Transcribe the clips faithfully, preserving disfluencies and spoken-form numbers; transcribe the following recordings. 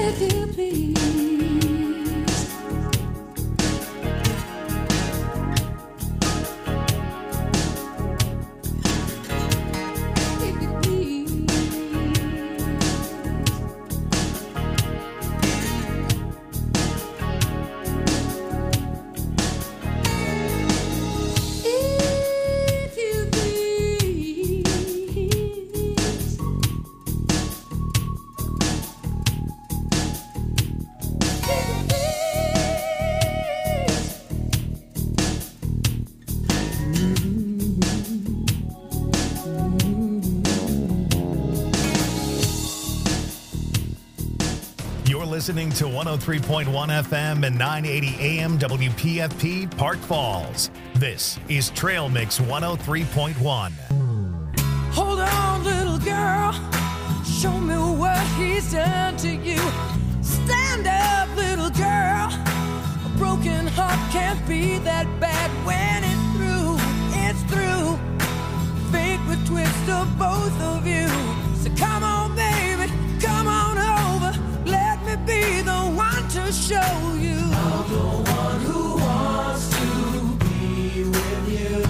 if you please. Listening to one oh three point one F M and nine eighty A M W P F P Park Falls. This is Trail Mix one oh three point one. Hold on, little girl. Show me what he's done to you. Stand up, little girl. A broken heart can't be that bad when it's through. It's through. Fate would twist of both of you. So come on, baby. Come on over. Let me be the one to show you. I'm the one who wants to be with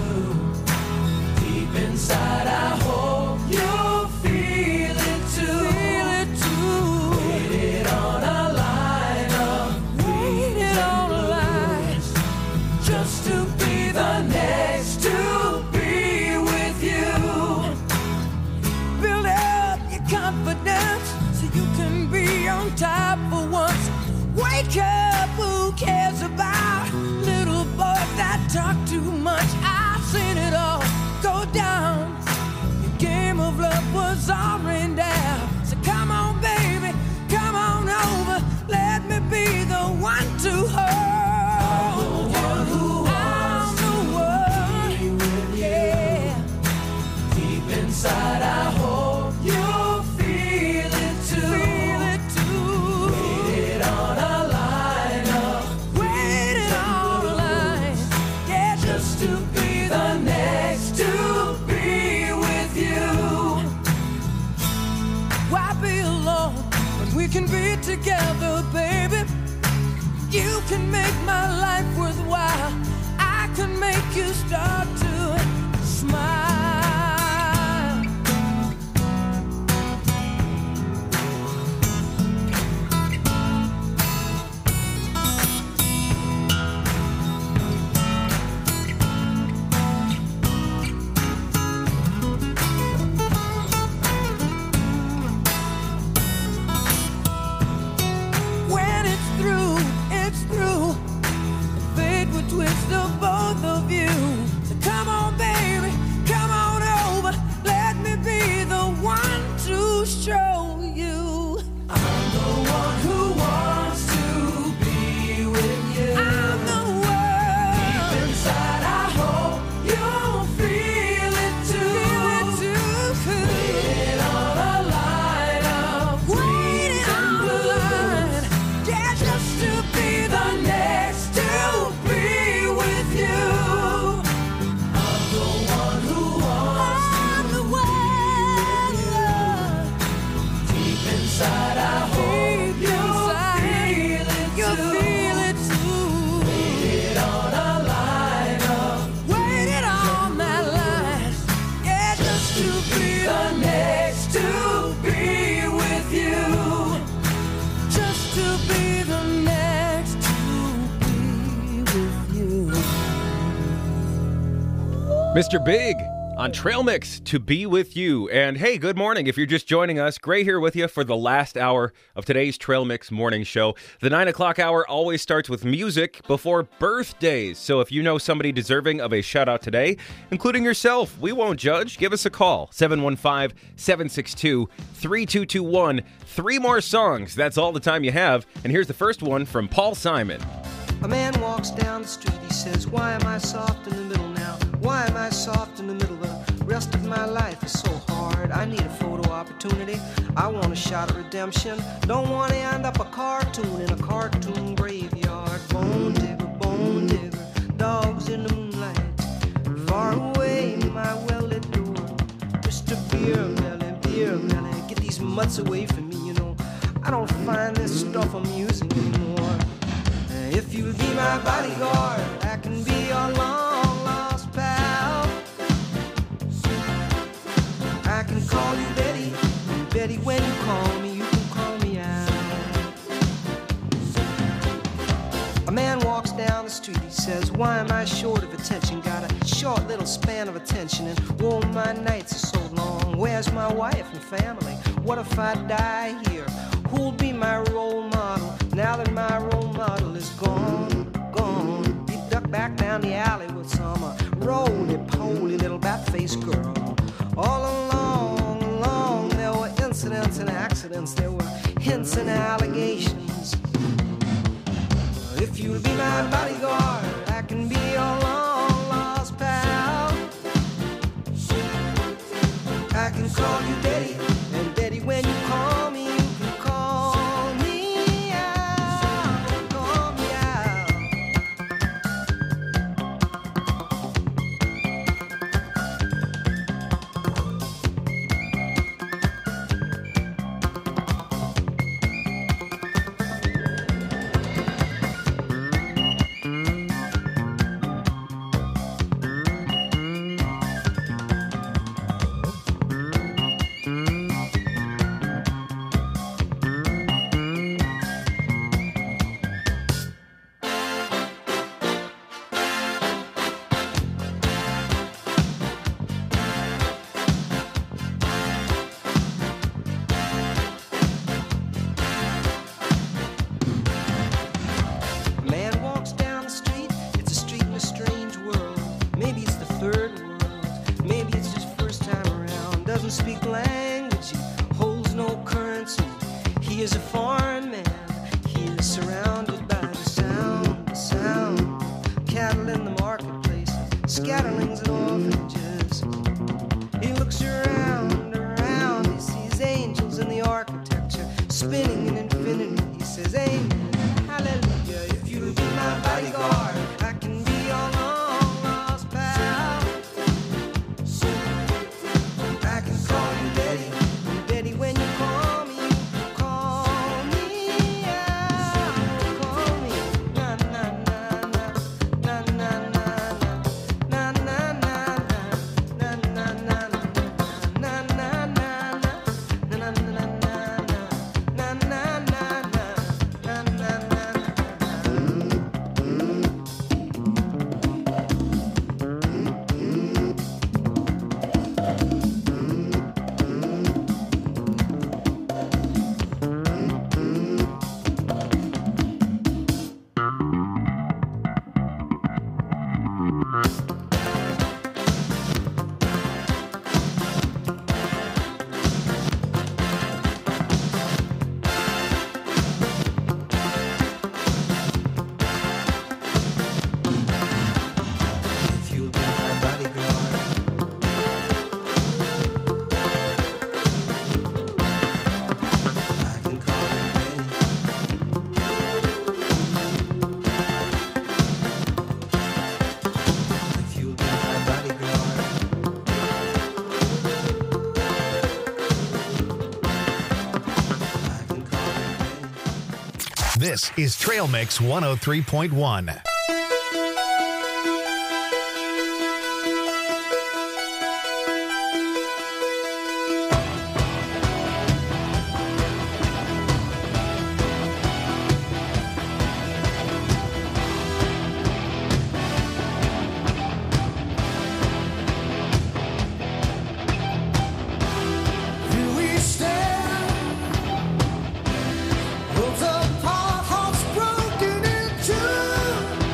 you. Deep inside, I hope you'll feel it too. Feel it too. Waited on a line of waited on a line just to be the next to be with you. Build up your confidence so you can be on top for once. Wake up, who cares about little boys that talk too much? I've seen it all go down. The game of love was all rained down. So come on, baby, come on over. Let me be the one to hold you. I'm the one who wants to be with you. Yeah. Deep inside, I hope you'll feel it too. Feel it too. Waited on a line of waited on a line. Yeah, just to be the next to be with you. Why be alone when we can be together, baby? You can make my life worthwhile. I can make you start to smile. When it's through, it's through. Fate would twist of both of you. So come on, baby, come on over. Let me be the one to show you. I'm the one who wants to be with you. I'm the one. Deep inside, I hope you'll feel it too. Feel it too. Waiting on a line of waiting on a line. Yeah, just to be the next to be with you. I'm the one who wants I'm the one. Deep inside, I hope you'll feel it you'll too. Feel it too. Waited on a line of waited on that line. Yeah, just to be the next to be with you. Just to be the next to be with you. Mister Big on Trail Mix, To Be With You. And hey, good morning. If you're just joining us, Gray here with you for the last hour of today's Trail Mix morning show. The nine o'clock hour always starts with music before birthdays. So if you know somebody deserving of a shout out today, including yourself, we won't judge. Give us a call, seven one five, seven six two, three two two one. Three more songs. That's all the time you have. And here's the first one from Paul Simon. A man walks down the street, he says, why am I soft in the middle now? Why am I soft in the middle? The rest of my life is so hard. I need a photo opportunity. I want a shot at redemption. Don't want to end up a cartoon in a cartoon graveyard. Bone digger, bone digger, dogs in the moonlight. Far away, my well-lit door. Mister Beer Melly, Beer Melly, get these mutts away from me, you know. I don't find this stuff amusing anymore. If you'll be my bodyguard, I can be your long lost pal. I can call you Betty, and Betty, when you call me, you can call me out. A man walks down the street, he says, why am I short of attention? Got a short little span of attention, and oh, my nights are so long. Where's my wife and family? What if I die here? Who'll be my role model now that my role model is gone, gone? He ducked back down the alley with some uh, roly-poly little bat-faced girl. All along, along, there were incidents and accidents, there were hints and allegations. If you'll be my bodyguard, I can be your long-lost pal. I can call you Betty, and Betty, when you call me, you can call me out, call me out. This is Trail Mix one oh three point one. Broken into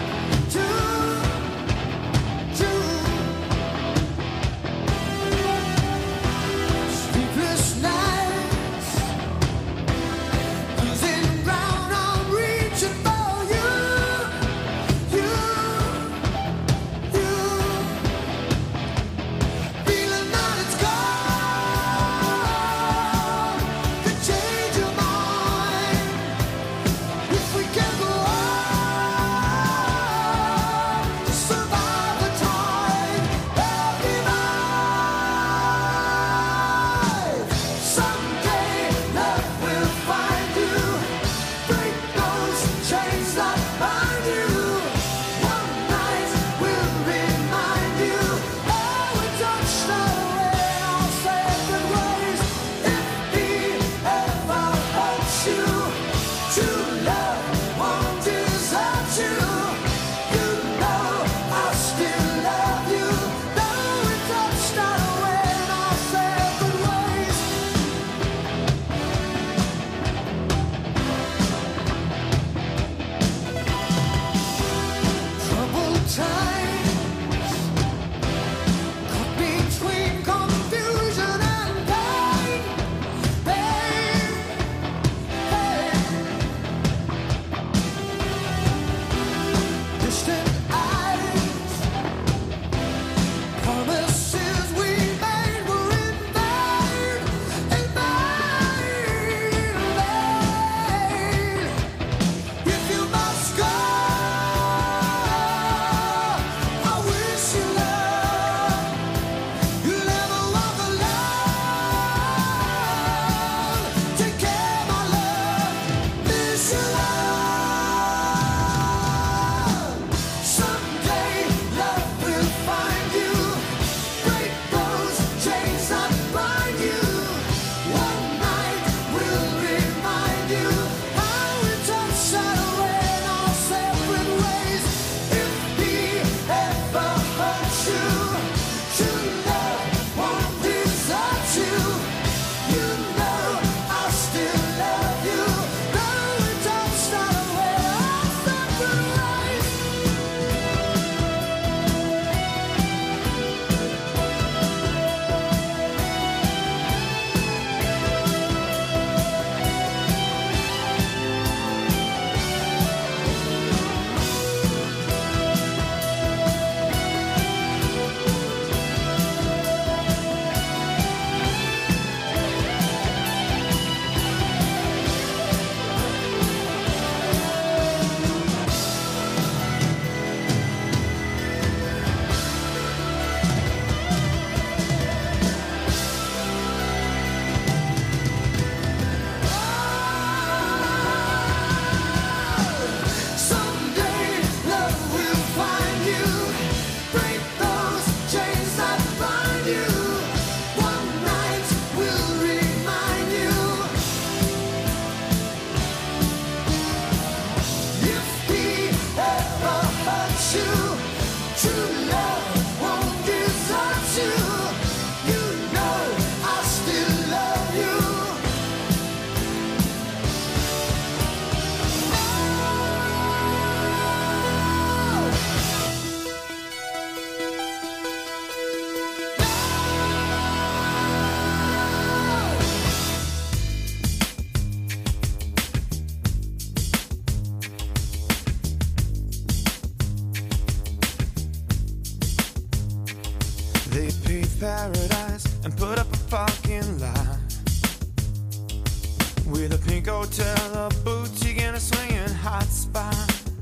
paradise and put up a fucking lie. With a pink hotel, a boutique, and a swinging hot spot.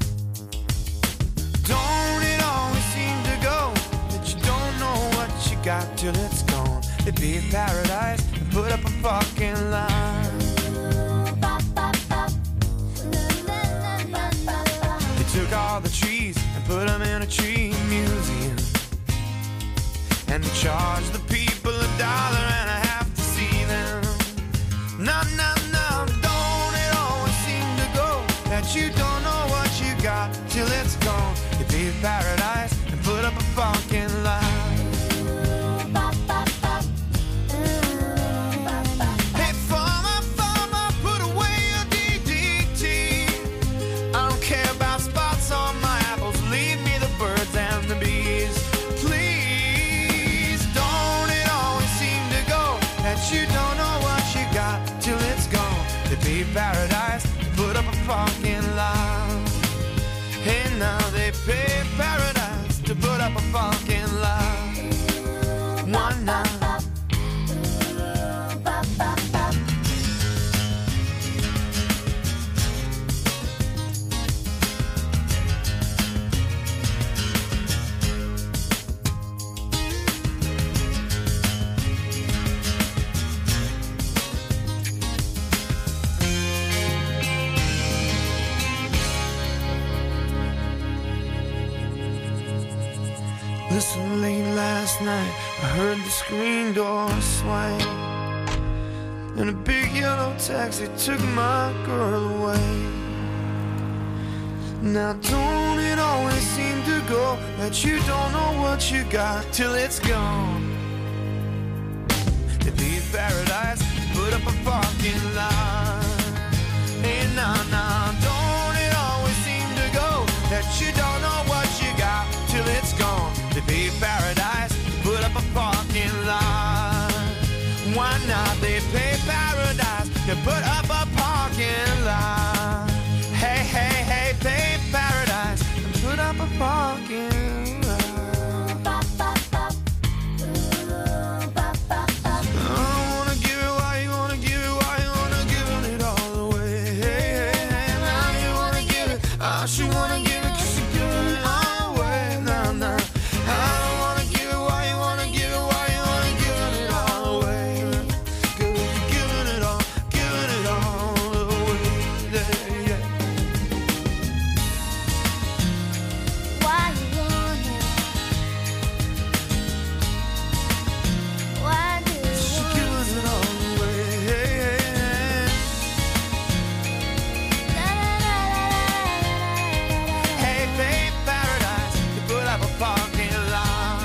Don't it always seem to go that you don't know what you got till it's gone? It'd be a paradise and put up a fucking lie. They took all the trees and put them in a tree museum, and they charged the people a dollar and a half to see them. No, no, no, don't it always seem to go that you don't know what you got till it's gone? It'd be a paradise and put up a fucking lie. Hey, farmer, farmer, put away your D D T. I don't care about spots on my apples, leave me the birds and the bees. Please, don't it always seem to go that you don't know what you got till it's gone? It'd be paradise, put up a fucking lie. Hey, now they pay paradise to put up a fucking lie. One night. Listen, late last night, I heard the screen door swing, and a big yellow taxi took my girl away. Now don't it always seem to go that you don't know what you got till it's gone? It'd be paradise, put up a fucking lie. Hey, nah, nah, don't it always seem to go that you don't know what you got till it's gone? To be paradise, put up a fucking lie. Why not? They pay paradise to put up a parking lot. Hey, hey, hey, pay paradise and put up a parking lot. I don't wanna give it why you wanna give it, why you wanna give it all away. Hey, hey, hey, now you wanna give it, I should wanna give it, cause you're giving it all away. Nah, nah. I don't wanna give it, why you wanna give it, why you wanna give it all away. Cause you're giving it all, giving it all away. Yeah, yeah. Why you want it? Why do you She want gives it all away. Hey, hey, hey. it? Hey, babe, paradise, you put up a parking lot.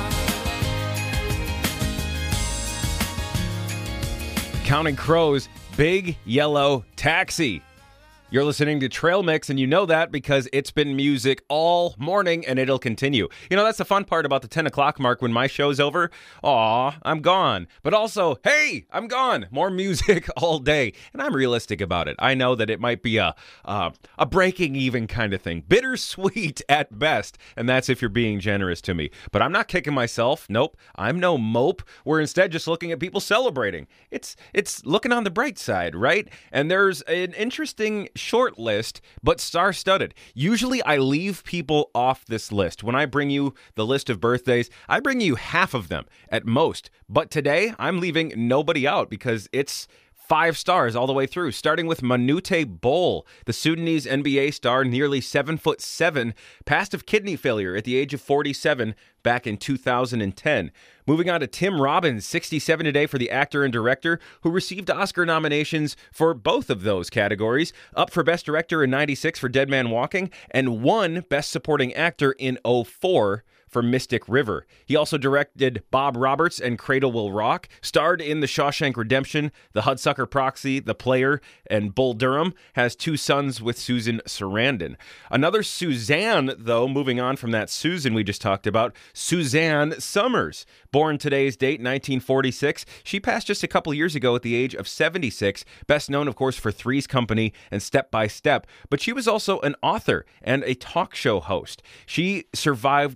Counting Crows, Big Yellow Taxi. You're listening to Trail Mix, and you know that because it's been music all morning, and it'll continue. You know, that's the fun part about the ten o'clock mark when my show's over. Aw, I'm gone. But also, hey, I'm gone. More music all day. And I'm realistic about it. I know that it might be a, uh, a breaking even kind of thing. Bittersweet at best, and that's if you're being generous to me. But I'm not kicking myself. Nope, I'm no mope. We're instead just looking at people celebrating. It's, it's looking on the bright side, right? And there's an interesting short list, but star-studded. Usually I leave people off this list. When I bring you the list of birthdays, I bring you half of them at most. But today, I'm leaving nobody out because it's five stars all the way through, starting with Manute Bol, the Sudanese N B A star, nearly seven foot seven, passed of kidney failure at the age of forty-seven back in two thousand ten. Moving on to Tim Robbins, sixty-seven today, for the actor and director, who received Oscar nominations for both of those categories, up for Best Director in ninety-six for Dead Man Walking, and won Best Supporting Actor in oh four for Mystic River. He also directed Bob Roberts and Cradle Will Rock, starred in The Shawshank Redemption, The Hudsucker Proxy, The Player, and Bull Durham, has two sons with Susan Sarandon. Another Suzanne, though, moving on from that Susan we just talked about, Suzanne Summers. Born today's date, nineteen forty-six. She passed just a couple years ago at the age of seventy-six, best known, of course, for Three's Company and Step by Step, but she was also an author and a talk show host. She survived breast cancer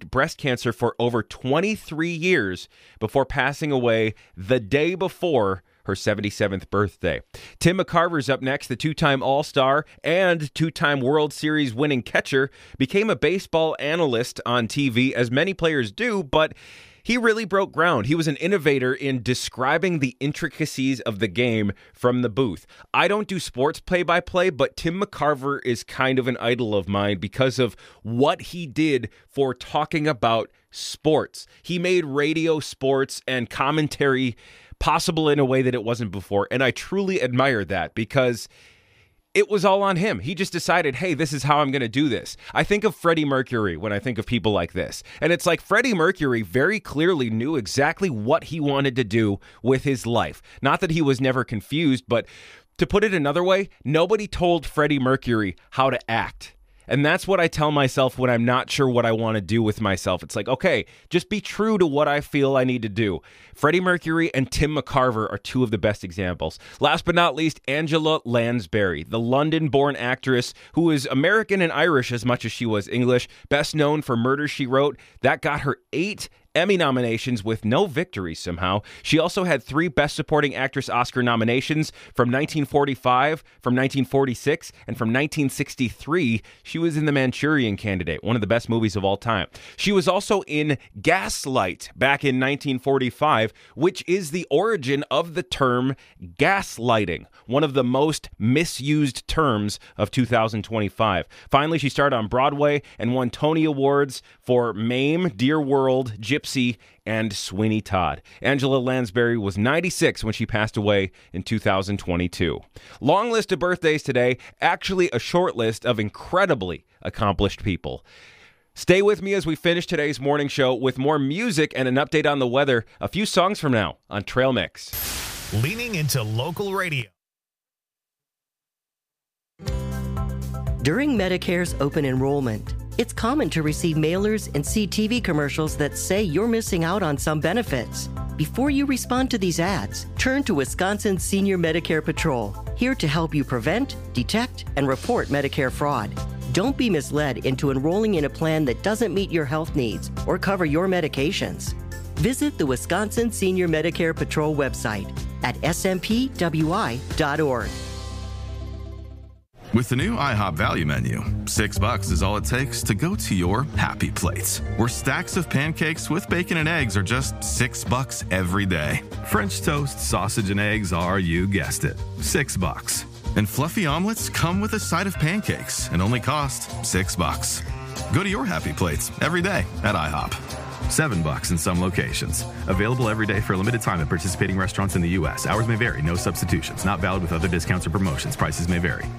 cancer for over twenty-three years before passing away the day before her seventy-seventh birthday. Tim McCarver's up next. The two-time All-Star and two-time World Series winning catcher became a baseball analyst on T V, as many players do, but he really broke ground. He was an innovator in describing the intricacies of the game from the booth. I don't do sports play-by-play, but Tim McCarver is kind of an idol of mine because of what he did for talking about sports. He made radio sports and commentary possible in a way that it wasn't before, and I truly admire that because it was all on him. He just decided, hey, this is how I'm going to do this. I think of Freddie Mercury when I think of people like this. And it's like Freddie Mercury very clearly knew exactly what he wanted to do with his life. Not that he was never confused, but to put it another way, nobody told Freddie Mercury how to act. And that's what I tell myself when I'm not sure what I want to do with myself. It's like, okay, just be true to what I feel I need to do. Freddie Mercury and Tim McCarver are two of the best examples. Last but not least, Angela Lansbury, the London-born actress who is American and Irish as much as she was English, best known for Murder, She Wrote. That got her eight Emmy nominations with no victories somehow. She also had three Best Supporting Actress Oscar nominations from nineteen forty-five, from nineteen forty-six, and from nineteen sixty-three. She was in The Manchurian Candidate, one of the best movies of all time. She was also in Gaslight back in nineteen forty-five, which is the origin of the term gaslighting, one of the most misused terms of two thousand twenty-five. Finally, she starred on Broadway and won Tony Awards for Mame, Dear World, Gypsy, and Sweeney Todd. Angela Lansbury was ninety-six when she passed away in two thousand twenty-two. Long list of birthdays today, actually a short list of incredibly accomplished people. Stay with me as we finish today's morning show with more music and an update on the weather a few songs from now on Trail Mix. Leaning into local radio. During Medicare's open enrollment, it's common to receive mailers and see T V commercials that say you're missing out on some benefits. Before you respond to these ads, turn to Wisconsin Senior Medicare Patrol, here to help you prevent, detect, and report Medicare fraud. Don't be misled into enrolling in a plan that doesn't meet your health needs or cover your medications. Visit the Wisconsin Senior Medicare Patrol website at s m p w i dot org. With the new IHOP value menu, six bucks is all it takes to go to your happy plates, where stacks of pancakes with bacon and eggs are just six bucks every day. French toast, sausage, and eggs are, you guessed it, six bucks. And fluffy omelets come with a side of pancakes and only cost six bucks. Go to your happy plates every day at IHOP. Seven bucks in some locations. Available every day for a limited time at participating restaurants in the U S. Hours may vary. No substitutions. Not valid with other discounts or promotions. Prices may vary.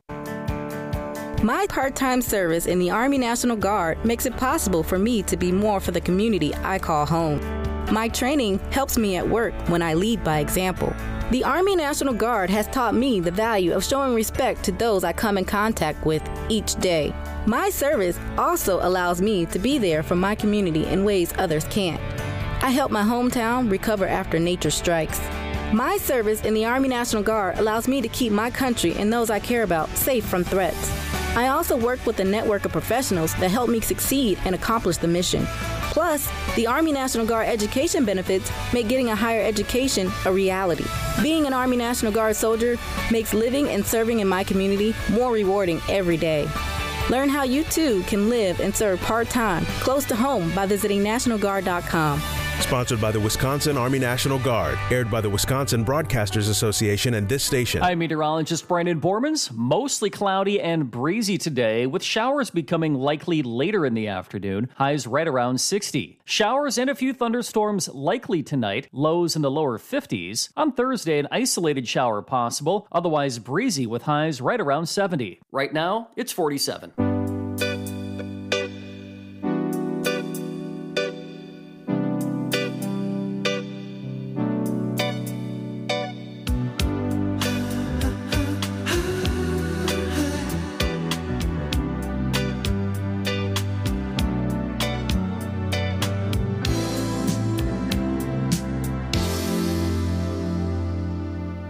My part-time service in the Army National Guard makes it possible for me to be more for the community I call home. My training helps me at work when I lead by example. The Army National Guard has taught me the value of showing respect to those I come in contact with each day. My service also allows me to be there for my community in ways others can't. I help my hometown recover after nature strikes. My service in the Army National Guard allows me to keep my country and those I care about safe from threats. I also work with a network of professionals that help me succeed and accomplish the mission. Plus, the Army National Guard education benefits make getting a higher education a reality. Being an Army National Guard soldier makes living and serving in my community more rewarding every day. Learn how you too can live and serve part-time, close to home by visiting national guard dot com. Sponsored by the Wisconsin Army National Guard. Aired by the Wisconsin Broadcasters Association and this station. I'm meteorologist Brandon Bormans. Mostly cloudy and breezy today, with showers becoming likely later in the afternoon. Highs right around sixty. Showers and a few thunderstorms likely tonight. Lows in the lower fifties. On Thursday, an isolated shower possible. Otherwise breezy with highs right around seventy. Right now, it's forty-seven.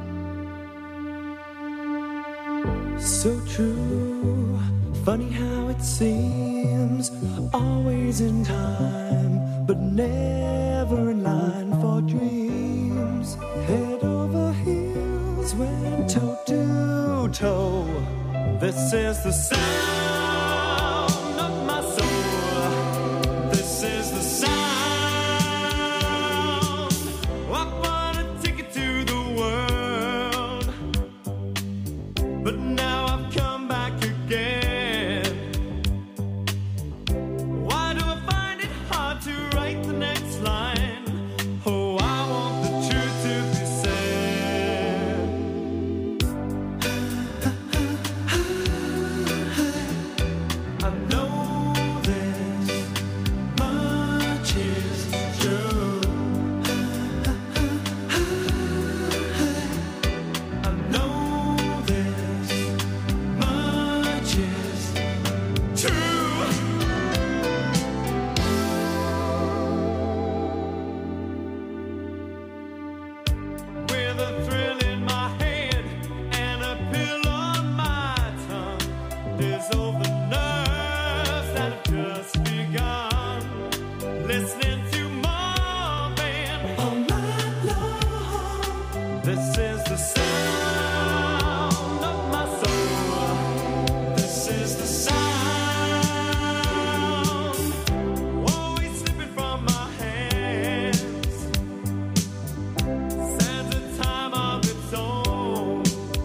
So true, funny how it it seems, always in time, but never in line for dreams. Head over heels, went toe to toe. This is the sound of my soul. This is the sound. I bought a ticket to the world, but now I've come back again. Why do I find it hard to write the next line? Oh, I want the truth to be said. I know this much is true. I know this much is true. With a thrill in my head and a pill on my tongue, there's all the nerves that have just begun. Listening to Marvin all night long. This is the sound of my soul. This is the sound. Always slipping from my hands. Stands a time of its own.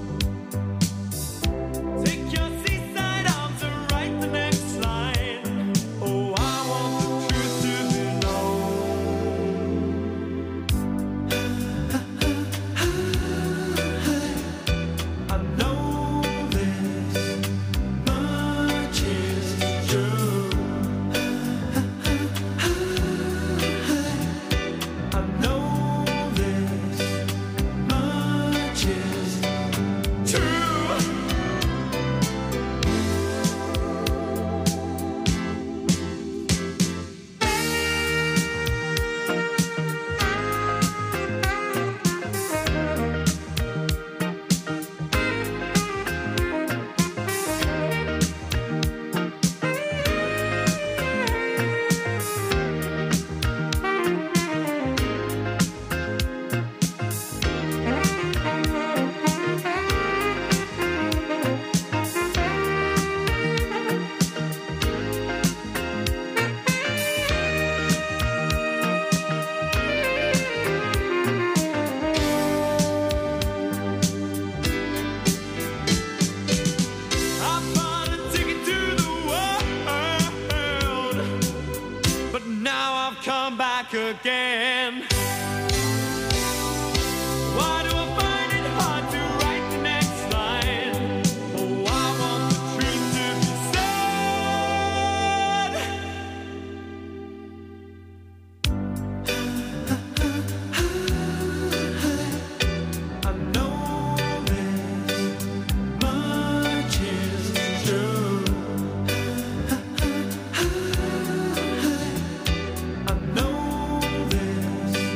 Take your seaside arms and write the next line. Oh, I want the truth to be known. I know this much is true. I know this much is true. I bought a ticket to the world, but now I've come back again. Why do I find it hard to write the next line? Oh, I want the truth to be said. I know this much is true. I know this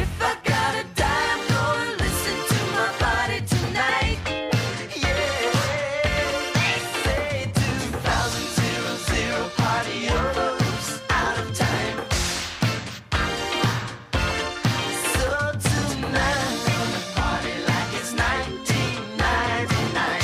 If I gotta die, I'm gonna listen to my body tonight. Yeah, they say two thousand party overloads out of time. So tonight we're gonna party like it's nineteen ninety-nine.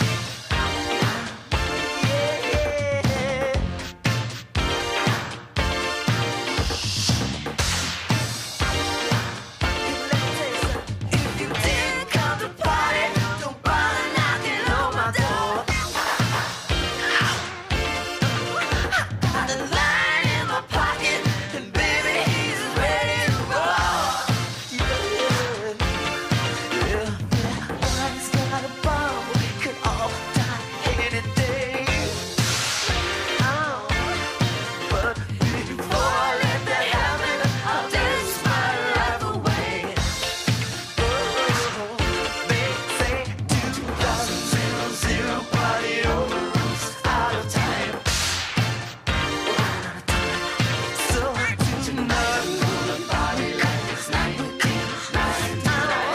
If you didn't come to party, don't bother knocking on my door. The line in my pocket, and baby, he's ready to roll. Yeah, yeah. Body's got a bomb, we could all die any day. Oh, but before I let that happen, I'll dance my life away. Oh, they say two thousand party overruns out of time. So tonight we're gonna party like it's nineteen ninety-nine.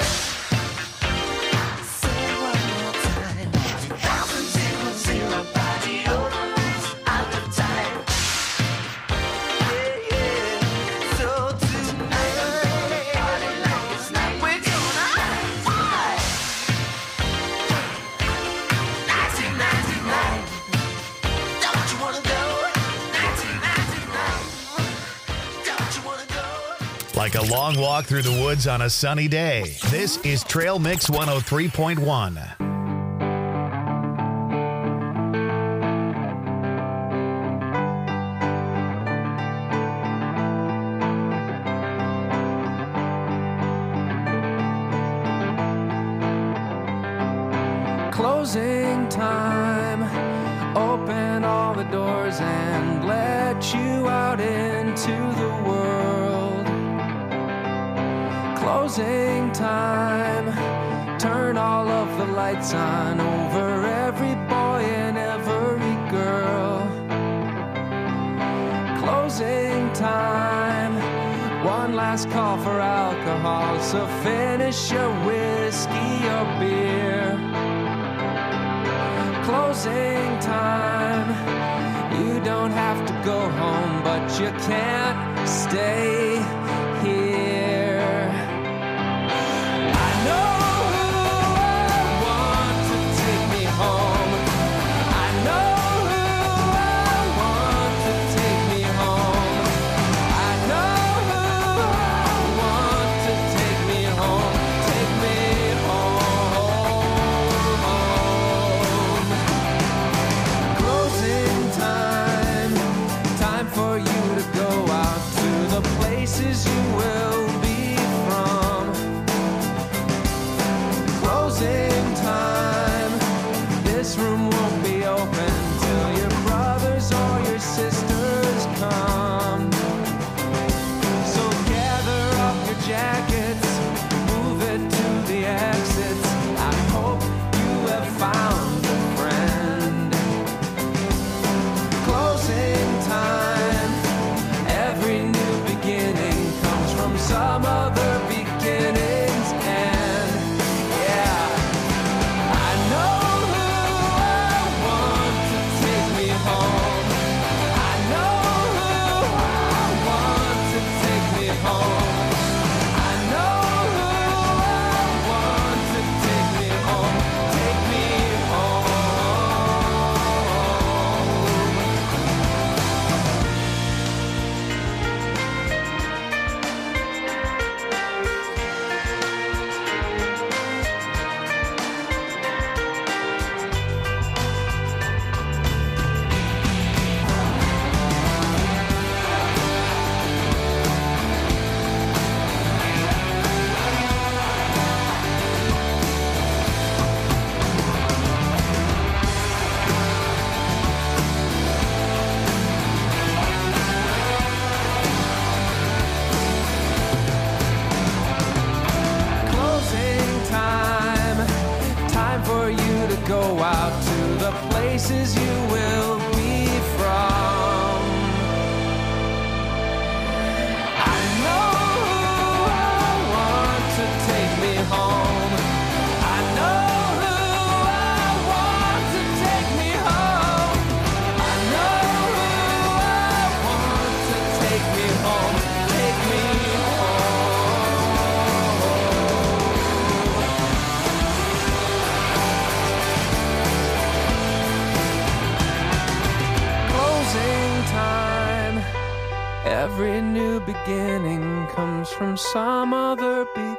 Say it one more time. two thousand party overruns out of time. Yeah, yeah. So tonight we're gonna party like it's nineteen ninety-nine. We're gonna nineteen ninety-nine. Don't you wanna go? nineteen ninety-nine. Don't you wanna go? Like a long walk through the woods on a sunny day. This is Trail Mix one oh three point one. Closing time. Open all the doors and let you out into the world. Closing time. Turn all of the lights on over every boy and every girl. Closing time. One last call for alcohol, so finish your whiskey or beer. Closing time. You don't have to go home, but you can't stay here. I know who I want to take me home. I know who I want to take me home. I know who I want to take me home. Take me home. Closing time. Time for you to go out to the places you will be from. Closing time. This room won't be open till your brothers or your sisters come. So gather up your jackets, move it to the exits. I hope you have found a friend. Closing time. Every new beginning comes from some other beginning's end. Yeah, I know who I want to take me home. I know who I want to take me home. I know who I want to take me home. Take me home. Closing time. Time for you to go out to the places you will be from. I know who I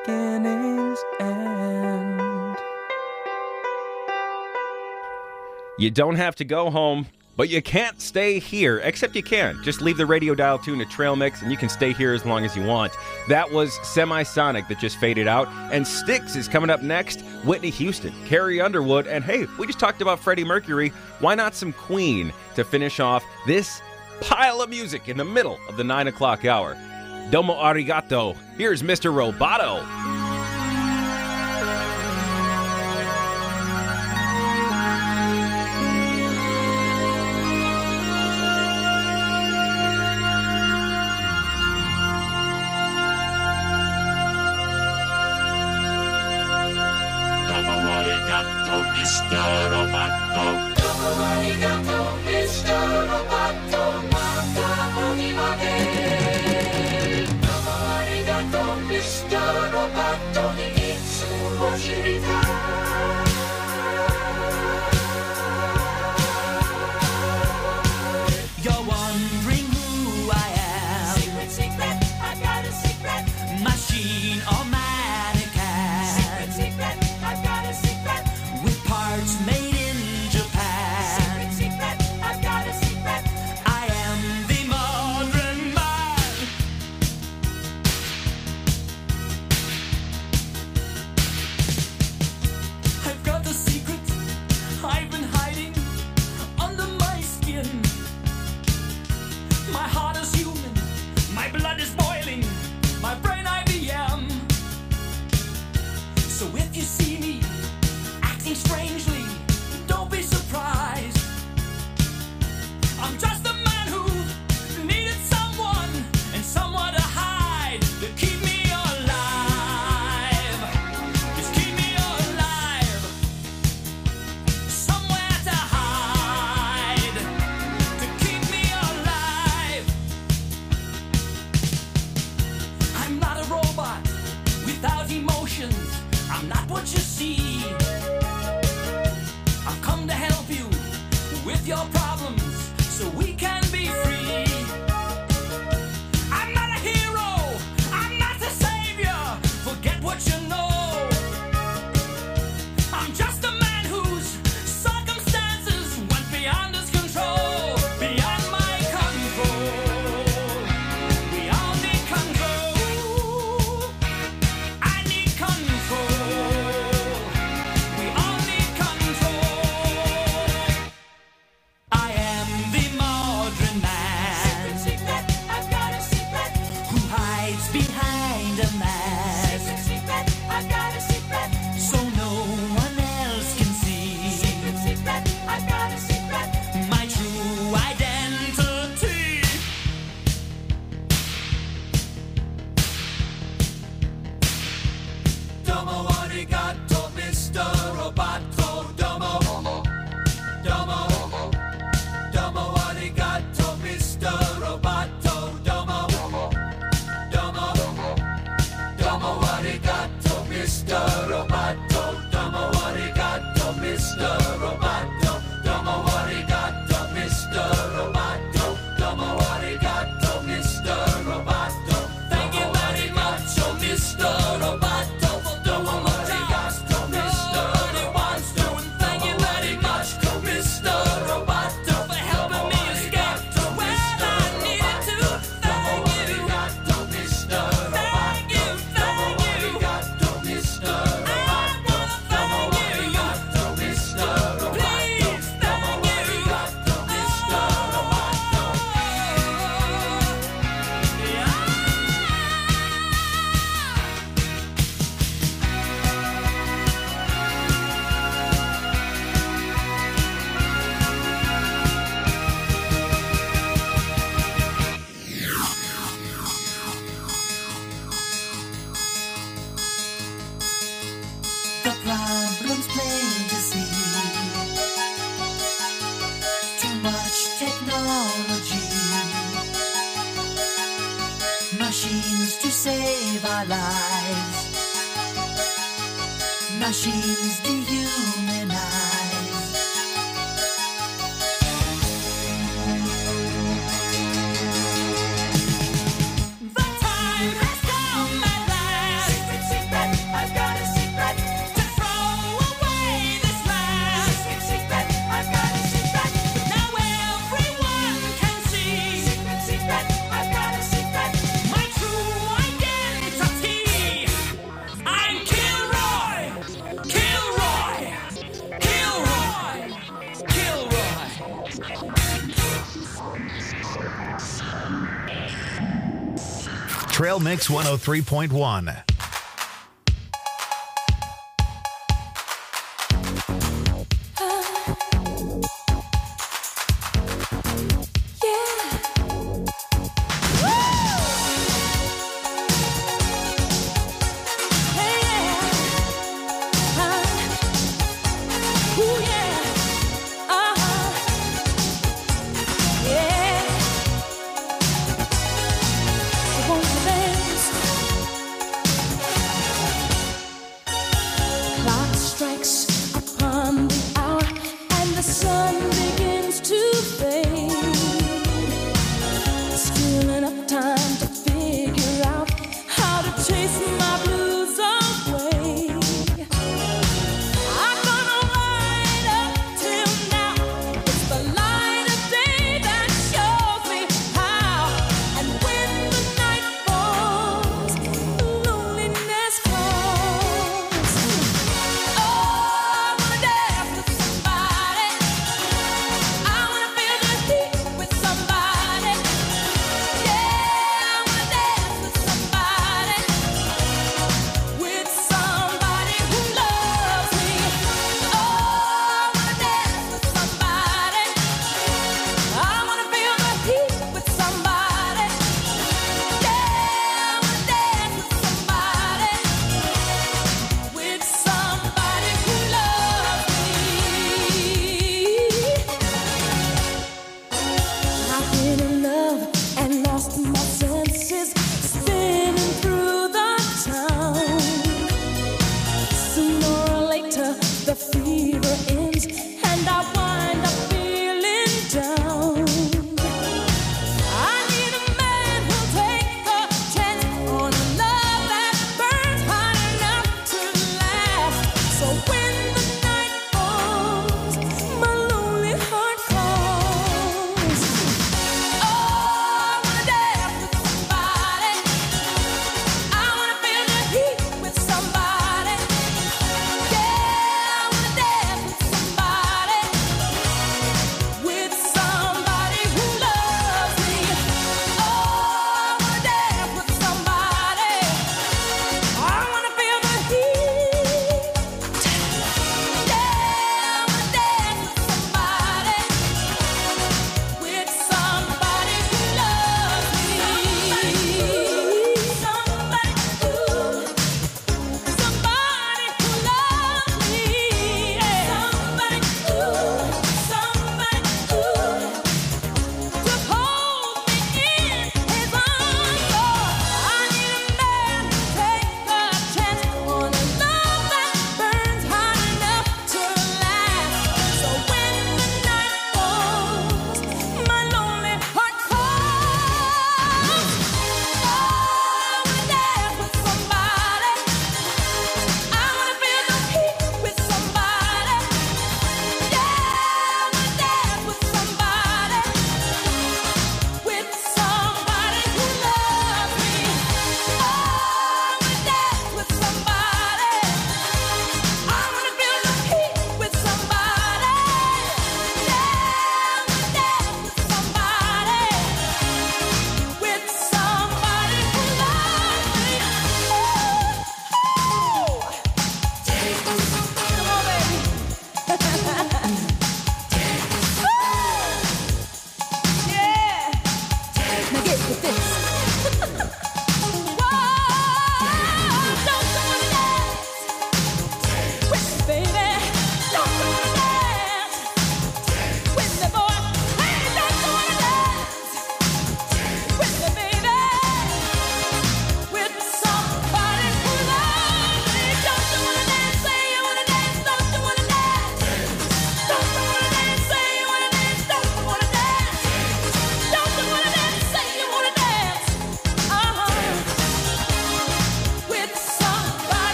beginning's end. You don't have to go home, but you can't stay here, except you can. Just leave the radio dial tune to Trail Mix, and you can stay here as long as you want. That was Semisonic that just faded out, and Styx is coming up next. Whitney Houston, Carrie Underwood, and hey, we just talked about Freddie Mercury. Why not some Queen to finish off this pile of music in the middle of the nine o'clock hour? Domo arigato. Here's Mister Roboto. Mister Roboto. Domo arigato, Mister Roboto. Mata ni made. Domo arigato, Mister Roboto. Itsu wo shiritai. You're wondering who I am. Secret, secret, I got a secret. Machine or mannequin. Secret, secret, I got a secret. Parts made in Japan. Secret, secret, I've got a secret. I am the modern man. I've got a secret I've been hiding under my skin. My heart is human, my blood is boiling, my brain I B M. So if you see me acting strangely, don't be surprised. I'm just a man who needed someone and someone to hide, to keep me alive. Just keep me alive. Somewhere to hide, to keep me alive. I'm not a robot without emotions. I'm not what you see. I've come to help you with your problems so we can be free. I'm not a hero, I'm not a savior, forget what you know. I'm just a man whose circumstances went beyond his control, beyond my control. We all need control. I need control. We all need control. I am the modern man. Secret, secret, I've got a secret. Who hides behind a mask, Secret, secret, I've got a secret. so no one else can see. Secret, secret, I've got a secret. My true identity. Domo arigato, Mister Roboto. Domo, domo, domo arigato, Mister Roboto. Domo, domo, domo arigato, Mister Roboto. Domo arigato, Mister Roboto. Domo arigato, Mister Roboto. Domo arigato, Mister Roboto. Thank you very much, oh Mister Roboto. Domo arigato, Mister Roboto. Thank you very much, oh Mister Roboto, for helping me escape to where I needed to. Thank you. Mister Roboto. Thank you, thank you. Mister Roboto. Domo arigato, Mister Roboto. Please, thank you. Mister Roboto. The problem's plain to see. Too much technology. Machines to save our lives. Machines dehumanize. The time has come at last. Secret, secret, Trail Mix one oh three point one.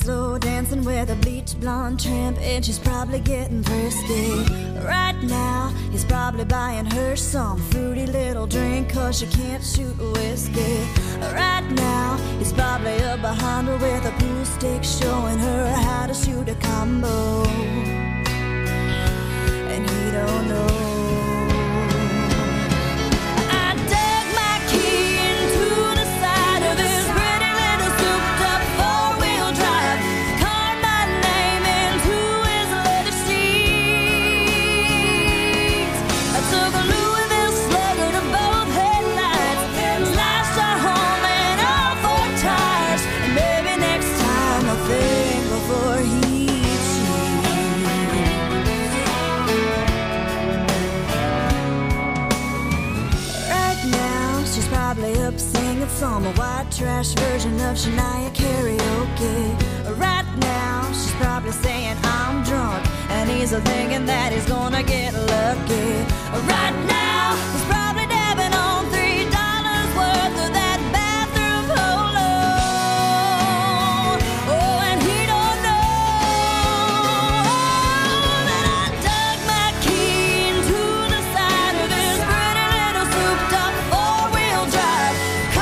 slow dancing with a bleach blonde tramp, and she's probably getting thirsty. Right now, he's probably buying her some fruity little drink, cause she can't shoot whiskey. Right now, he's probably up behind her with a pool stick, showing her how to shoot a combo. And he don't know. Some white trash version of Shania karaoke. Right now, she's probably saying I'm drunk, and he's thinking that he's gonna get lucky. Right now, he's probably dabbing on three dollars worth of that bathroom polo. Oh, and he don't know that I dug my key into the side of this pretty little souped-up four-wheel drive.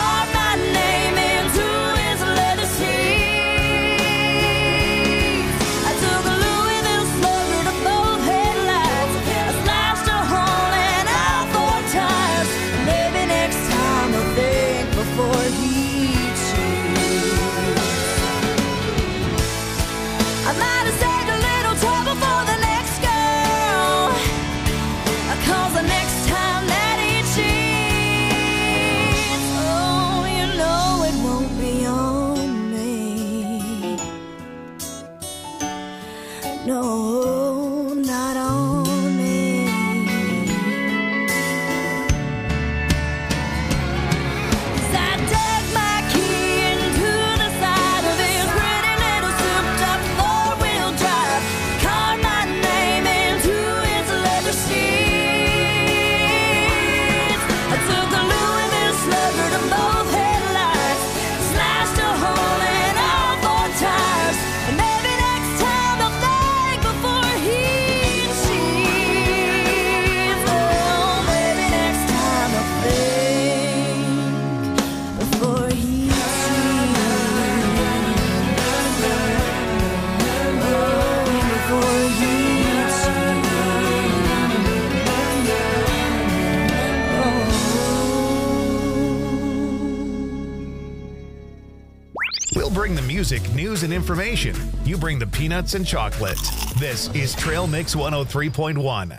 No, not on me. 'Cause I dug my key into the side of this pretty little souped-up four-wheel drive, carved my name into its leather seats. I took a Louisville slugger to both headlights, slashed a hole in all four tires, and maybe next time I'll think before he cheats. Oh, maybe next time I'll think before he We'll bring the music, news, and information. You bring the peanuts and chocolate. This is Trail Mix one oh three point one.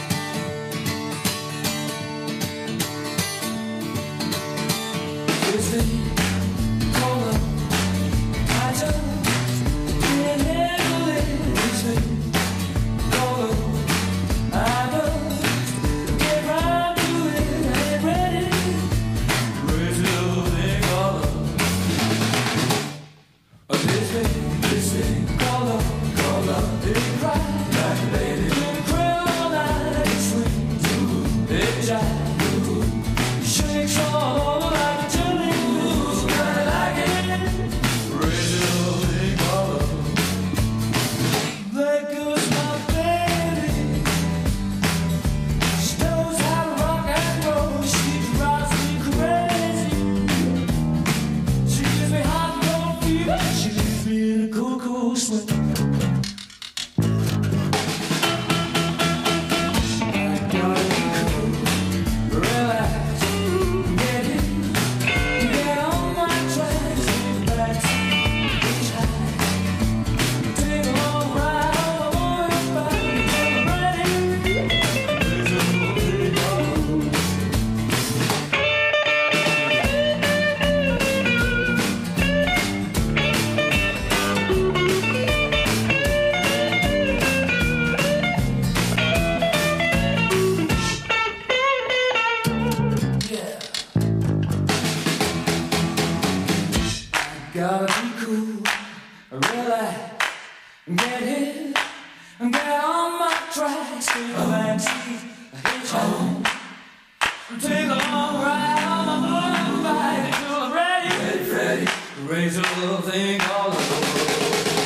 Gotta be cool, relax, get hit, get on my tracks, take a backseat, hitchhike, take a long ride on my motorbike until I'm ready, ready, ready, raise a little thing all over.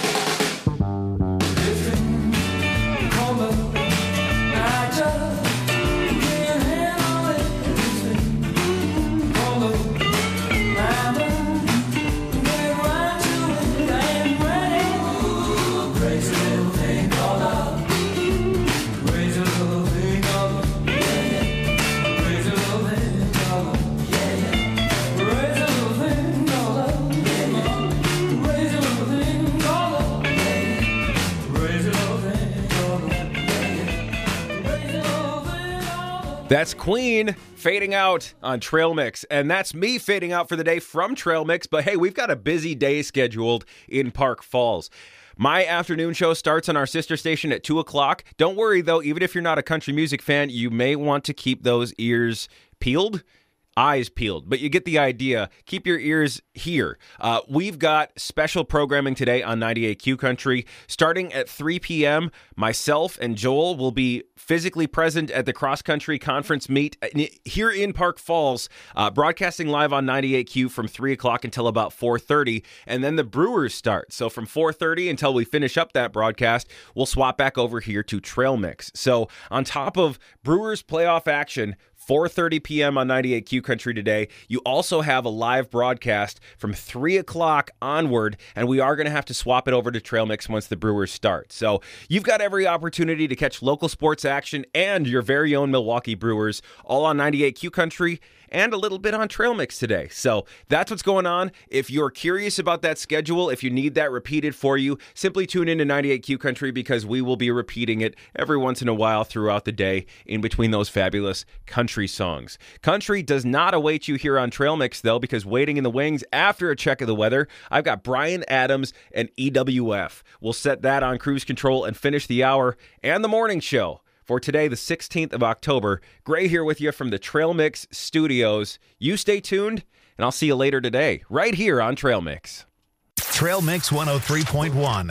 That's Queen fading out on Trail Mix, and that's me fading out for the day from Trail Mix. But hey, we've got a busy day scheduled in Park Falls. My afternoon show starts on our sister station at two o'clock. Don't worry, though, even if you're not a country music fan, you may want to keep those ears peeled. Eyes peeled, but you get the idea. Keep your ears here. Uh, we've got special programming today on ninety-eight Q Country. Starting at three p.m., myself and Joel will be physically present at the Cross Country Conference meet here in Park Falls, uh, broadcasting live on ninety-eight Q from three o'clock until about four thirty, and then the Brewers start. So from four thirty until we finish up that broadcast, we'll swap back over here to Trail Mix. So on top of Brewers playoff action, four thirty p.m. on ninety-eight Q Country today. You also have a live broadcast from three o'clock onward, and we are going to have to swap it over to Trail Mix once the Brewers start. So you've got every opportunity to catch local sports action and your very own Milwaukee Brewers, all on ninety-eight Q Country and a little bit on Trail Mix today. So that's what's going on. If you're curious about that schedule, if you need that repeated for you, simply tune in to ninety-eight Q Country because we will be repeating it every once in a while throughout the day in between those fabulous country songs. Country does not await you here on Trail Mix, though, because waiting in the wings after a check of the weather, I've got Brian Adams and E W F. We'll set that on cruise control and finish the hour and the morning show. For today, the sixteenth of October, Gray here with you from the Trail Mix Studios. You stay tuned, and I'll see you later today, right here on Trail Mix. Trail Mix one oh three point one.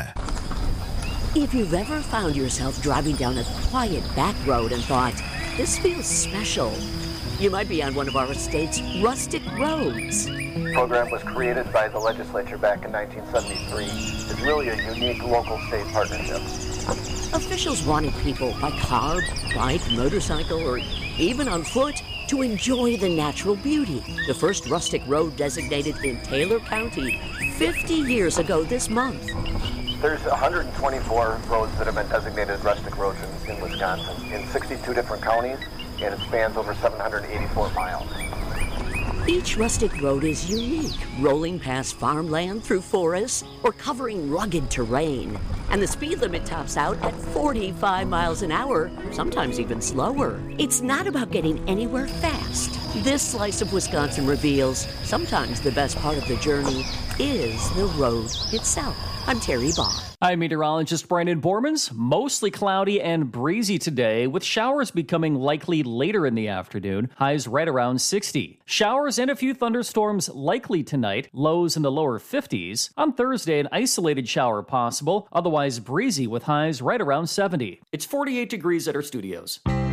If you've ever found yourself driving down a quiet back road and thought, this feels special, you might be on one of our state's rustic roads. The program was created by the legislature back in nineteen seventy-three. It's really a unique local-state partnership. Officials wanted people by car, bike, motorcycle, or even on foot to enjoy the natural beauty. The first rustic road designated in Taylor County fifty years ago this month. There's one hundred twenty-four roads that have been designated rustic roads in, in Wisconsin, in sixty-two different counties, and it spans over seven hundred eighty-four miles. Each rustic road is unique, rolling past farmland through forests or covering rugged terrain. And the speed limit tops out at forty-five miles an hour, sometimes even slower. It's not about getting anywhere fast. This slice of Wisconsin reveals sometimes the best part of the journey is the road itself. I'm Terry Bond. I'm meteorologist Brandon Bormans. Mostly cloudy and breezy today, with showers becoming likely later in the afternoon. Highs right around sixty. Showers and a few thunderstorms likely tonight. Lows in the lower fifties. On Thursday, an isolated shower possible. Otherwise breezy with highs right around seventy. It's forty-eight degrees at our studios.